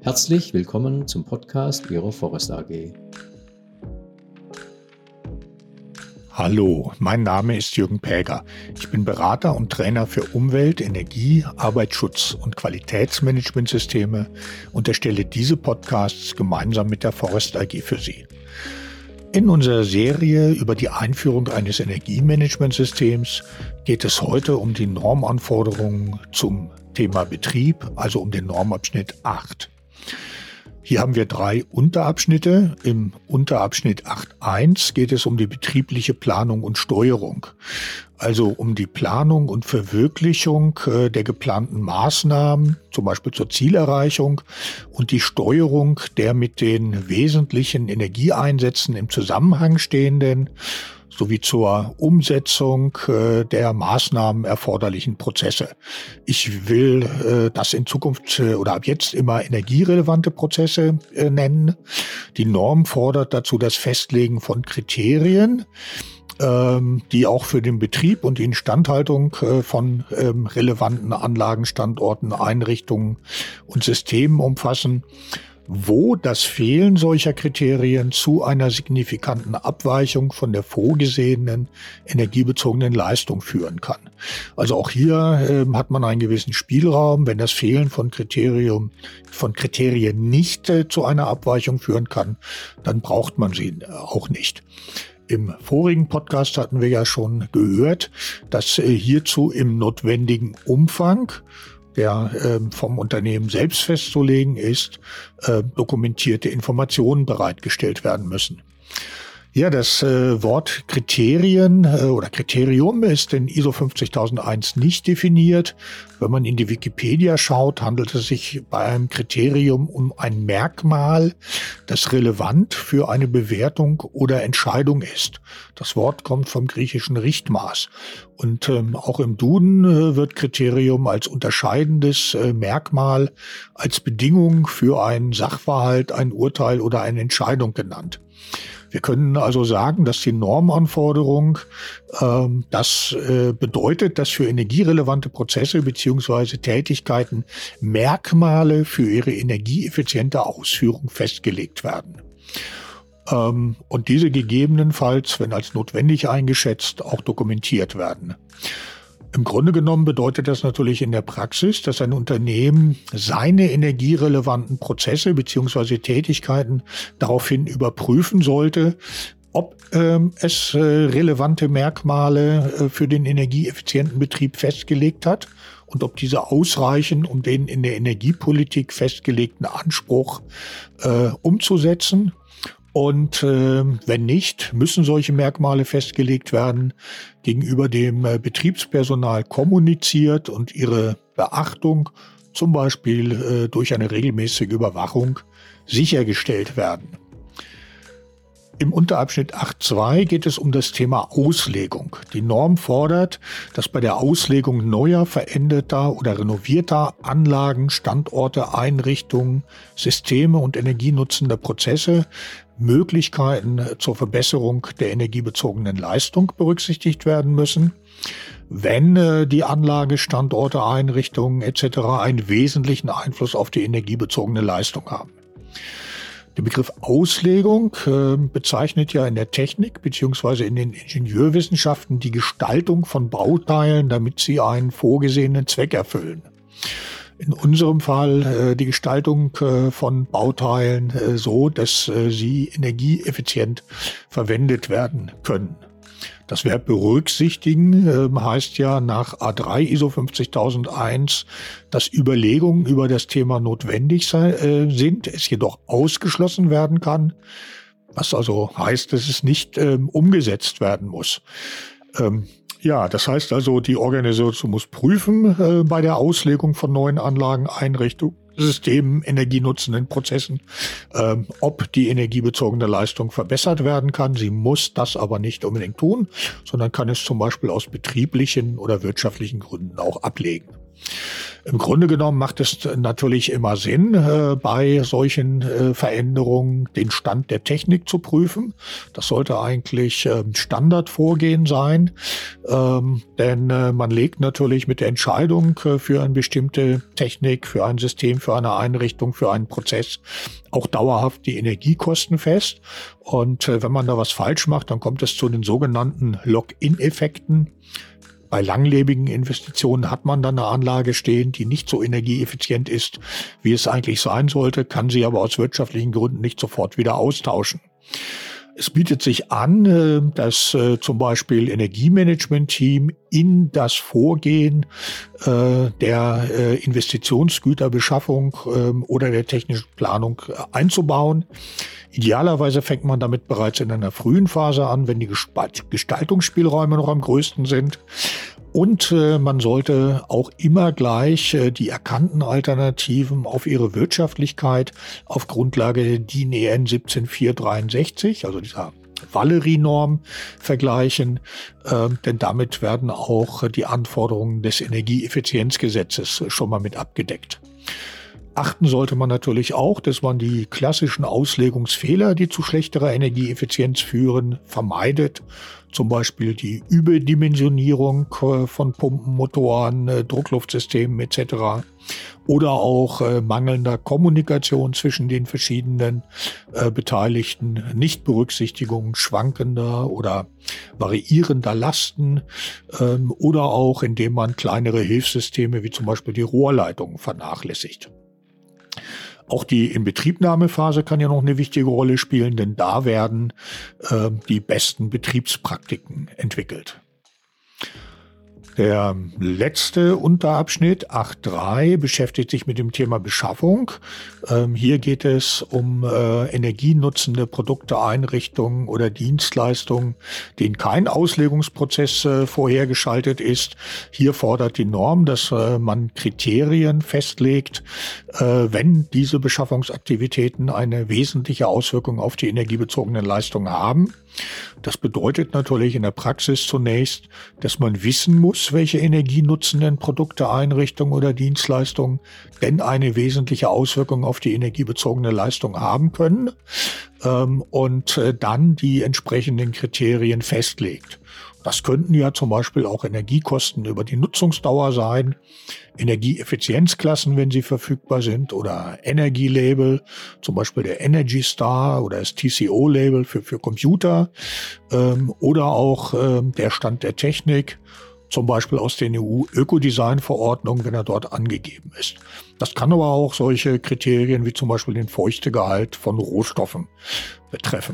Herzlich willkommen zum Podcast Ihrer Forest AG. Hallo, mein Name ist Jürgen Päger. Ich bin Berater und Trainer für Umwelt-, Energie-, Arbeitsschutz- und Qualitätsmanagementsysteme und erstelle diese Podcasts gemeinsam mit der Forest AG für Sie. In unserer Serie über die Einführung eines Energiemanagementsystems geht es heute um die Normanforderungen zum Thema Betrieb, also um den Normabschnitt 8. Hier haben wir 3 Unterabschnitte. Im Unterabschnitt 8.1 geht es um die betriebliche Planung und Steuerung, also um die Planung und Verwirklichung der geplanten Maßnahmen, zum Beispiel zur Zielerreichung, und die Steuerung der mit den wesentlichen Energieeinsätzen im Zusammenhang stehenden sowie zur Umsetzung der Maßnahmen erforderlichen Prozesse. Ich will das in Zukunft oder ab jetzt immer energierelevante Prozesse nennen. Die Norm fordert dazu das Festlegen von Kriterien, die auch für den Betrieb und die Instandhaltung von relevanten Anlagen, Standorten, Einrichtungen und Systemen umfassen, wo das Fehlen solcher Kriterien zu einer signifikanten Abweichung von der vorgesehenen energiebezogenen Leistung führen kann. Also auch hier hat man einen gewissen Spielraum. Wenn das Fehlen von Kriterien nicht zu einer Abweichung führen kann, dann braucht man sie auch nicht. Im vorigen Podcast hatten wir ja schon gehört, dass hierzu im notwendigen Umfang, der vom Unternehmen selbst festzulegen ist, dokumentierte Informationen bereitgestellt werden müssen. Ja, das Wort Kriterien oder Kriterium ist in ISO 50001 nicht definiert. Wenn man in die Wikipedia schaut, handelt es sich bei einem Kriterium um ein Merkmal, das relevant für eine Bewertung oder Entscheidung ist. Das Wort kommt vom griechischen Richtmaß. Und auch im Duden wird Kriterium als unterscheidendes Merkmal, als Bedingung für einen Sachverhalt, ein Urteil oder eine Entscheidung genannt. Wir können also sagen, dass die Normanforderung das bedeutet, dass für energierelevante Prozesse bzw. Tätigkeiten Merkmale für ihre energieeffiziente Ausführung festgelegt werden. Und diese gegebenenfalls, wenn als notwendig eingeschätzt, auch dokumentiert werden. Im Grunde genommen bedeutet das natürlich in der Praxis, dass ein Unternehmen seine energierelevanten Prozesse bzw. Tätigkeiten daraufhin überprüfen sollte, ob es relevante Merkmale für den energieeffizienten Betrieb festgelegt hat und ob diese ausreichen, um den in der Energiepolitik festgelegten Anspruch umzusetzen. Und wenn nicht, müssen solche Merkmale festgelegt werden, gegenüber dem Betriebspersonal kommuniziert und ihre Beachtung, zum Beispiel durch eine regelmäßige Überwachung, sichergestellt werden. Im Unterabschnitt 8.2 geht es um das Thema Auslegung. Die Norm fordert, dass bei der Auslegung neuer, veränderter oder renovierter Anlagen, Standorte, Einrichtungen, Systeme und energienutzender Prozesse Möglichkeiten zur Verbesserung der energiebezogenen Leistung berücksichtigt werden müssen, wenn die Anlage, Standorte, Einrichtungen etc. einen wesentlichen Einfluss auf die energiebezogene Leistung haben. Der Begriff Auslegung bezeichnet ja in der Technik bzw. in den Ingenieurwissenschaften die Gestaltung von Bauteilen, damit sie einen vorgesehenen Zweck erfüllen. In unserem Fall die Gestaltung von Bauteilen so, dass sie energieeffizient verwendet werden können. Das Verb berücksichtigen heißt ja nach A3 ISO 50001, dass Überlegungen über das Thema notwendig sind, es jedoch ausgeschlossen werden kann, was also heißt, dass es nicht umgesetzt werden muss. Ja, das heißt also, die Organisation muss prüfen bei der Auslegung von neuen Anlagen, Einrichtungen, Systemen, energienutzenden Prozessen, ob die energiebezogene Leistung verbessert werden kann. Sie muss das aber nicht unbedingt tun, sondern kann es zum Beispiel aus betrieblichen oder wirtschaftlichen Gründen auch ablegen. Im Grunde genommen macht es natürlich immer Sinn, bei solchen Veränderungen den Stand der Technik zu prüfen. Das sollte eigentlich Standardvorgehen sein, denn man legt natürlich mit der Entscheidung für eine bestimmte Technik, für ein System, für eine Einrichtung, für einen Prozess auch dauerhaft die Energiekosten fest. Und wenn man da was falsch macht, dann kommt es zu den sogenannten Lock-in-Effekten. Bei langlebigen Investitionen hat man dann eine Anlage stehen, die nicht so energieeffizient ist, wie es eigentlich sein sollte, kann sie aber aus wirtschaftlichen Gründen nicht sofort wieder austauschen. Es bietet sich an, dass zum Beispiel Energiemanagement-Team in das Vorgehen der Investitionsgüterbeschaffung oder der technischen Planung einzubauen. Idealerweise fängt man damit bereits in einer frühen Phase an, wenn die Gestaltungsspielräume noch am größten sind. Und man sollte auch immer gleich die erkannten Alternativen auf ihre Wirtschaftlichkeit auf Grundlage der DIN EN 17463, also dieser Valerie-Norm, vergleichen, denn damit werden auch die Anforderungen des Energieeffizienzgesetzes schon mal mit abgedeckt. Achten sollte man natürlich auch, dass man die klassischen Auslegungsfehler, die zu schlechterer Energieeffizienz führen, vermeidet. Zum Beispiel die Überdimensionierung von Pumpen, Motoren, Druckluftsystemen etc. Oder auch mangelnder Kommunikation zwischen den verschiedenen Beteiligten, Nichtberücksichtigung schwankender oder variierender Lasten oder auch indem man kleinere Hilfssysteme wie zum Beispiel die Rohrleitungen vernachlässigt. Auch die Inbetriebnahmephase kann ja noch eine wichtige Rolle spielen, denn da werden die besten Betriebspraktiken entwickelt. Der letzte Unterabschnitt 8.3 beschäftigt sich mit dem Thema Beschaffung. Hier geht es um energienutzende Produkte, Einrichtungen oder Dienstleistungen, denen kein Auslegungsprozess vorhergeschaltet ist. Hier fordert die Norm, dass man Kriterien festlegt, wenn diese Beschaffungsaktivitäten eine wesentliche Auswirkung auf die energiebezogenen Leistungen haben. Das bedeutet natürlich in der Praxis zunächst, dass man wissen muss, welche energienutzenden Produkte, Einrichtungen oder Dienstleistungen denn eine wesentliche Auswirkung auf die energiebezogene Leistung haben können und dann die entsprechenden Kriterien festlegt. Das könnten ja zum Beispiel auch Energiekosten über die Nutzungsdauer sein, Energieeffizienzklassen, wenn sie verfügbar sind, oder Energy-Label, zum Beispiel der Energy Star oder das TCO-Label für Computer, oder auch der Stand der Technik, zum Beispiel aus den EU-Ökodesign-Verordnungen, wenn er dort angegeben ist. Das kann aber auch solche Kriterien wie zum Beispiel den Feuchtegehalt von Rohstoffen betreffen.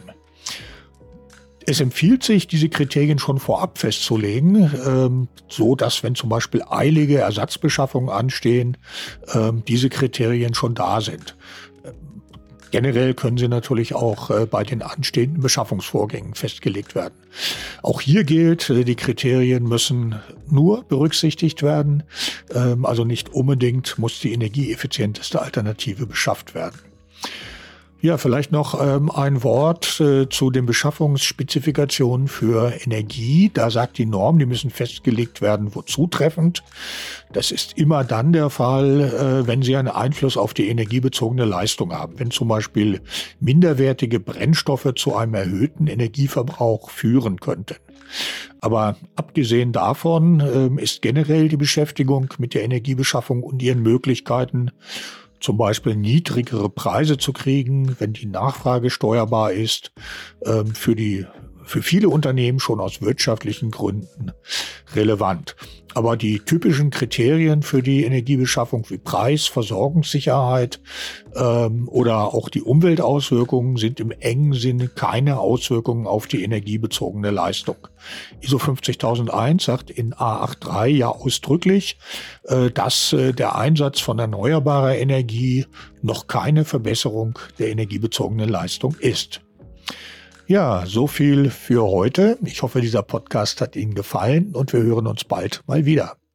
Es empfiehlt sich, diese Kriterien schon vorab festzulegen, so dass, wenn zum Beispiel eilige Ersatzbeschaffungen anstehen, diese Kriterien schon da sind. Generell können sie natürlich auch bei den anstehenden Beschaffungsvorgängen festgelegt werden. Auch hier gilt, die Kriterien müssen nur berücksichtigt werden, also nicht unbedingt muss die energieeffizienteste Alternative beschafft werden. Ja, vielleicht noch ein Wort zu den Beschaffungsspezifikationen für Energie. Da sagt die Norm, die müssen festgelegt werden, wo zutreffend. Das ist immer dann der Fall, wenn sie einen Einfluss auf die energiebezogene Leistung haben. Wenn zum Beispiel minderwertige Brennstoffe zu einem erhöhten Energieverbrauch führen könnten. Aber abgesehen davon ist generell die Beschäftigung mit der Energiebeschaffung und ihren Möglichkeiten, zum Beispiel niedrigere Preise zu kriegen, wenn die Nachfrage steuerbar ist, für viele Unternehmen schon aus wirtschaftlichen Gründen relevant. Aber die typischen Kriterien für die Energiebeschaffung wie Preis, Versorgungssicherheit oder auch die Umweltauswirkungen sind im engen Sinne keine Auswirkungen auf die energiebezogene Leistung. ISO 50001 sagt in A83 ja ausdrücklich, dass der Einsatz von erneuerbarer Energie noch keine Verbesserung der energiebezogenen Leistung ist. Ja, so viel für heute. Ich hoffe, dieser Podcast hat Ihnen gefallen und wir hören uns bald mal wieder.